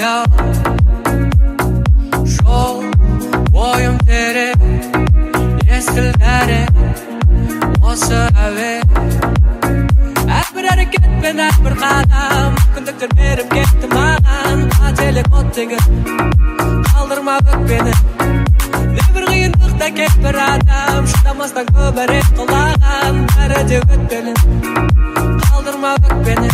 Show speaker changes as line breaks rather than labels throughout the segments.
баяу жол бойым терең естілдәрі осы әуе әрбір әрекетпен әрбір қадам мүмкіндіктер беріп кетті маған қателік оттегі қалдырма өкпені небір қиындықта кет бір адам шыдамастан көбірек құлаған бәрі де өтпелі қалдырма өкпені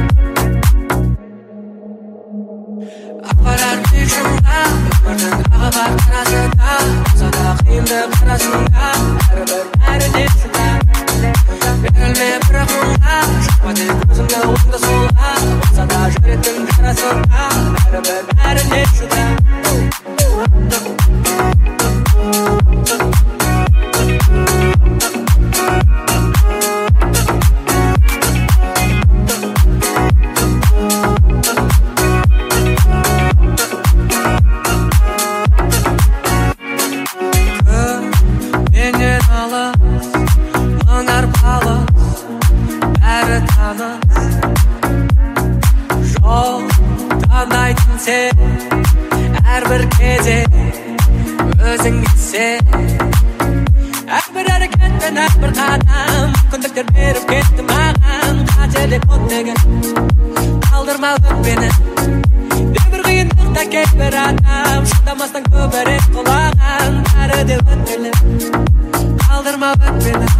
апарар биік шыңға өмірдің ағы бар қарасы да болса да қиындық арасында бәрібір бәріне шыдар берілме бірақ мұңға шықпа тек өзіңді оңды солға болса да жүректің жарасында бәрібір бәріне шыдар әрбір кезде өзіңе сен әрбір әрекетпен әрбір қадам мүмкіндіктер беріп кетті маған қателік оттегі қалдырма өкпені небір қиындықта кет бір адам шыдамастан көбірек құлаған бәрі де өтпелі қалдырма өкпені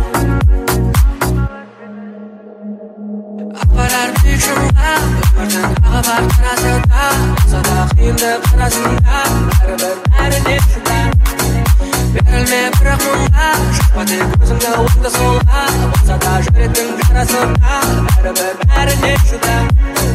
апарар биік шыңға өмірдің ағы бар қарасы да болса да қиындық арасында бәрібір бәріне шыдар берілме бірақ мұңға шықпа тек өзіңді оңды солға болса да жүректің жарасында бәрібір бәріне шыдар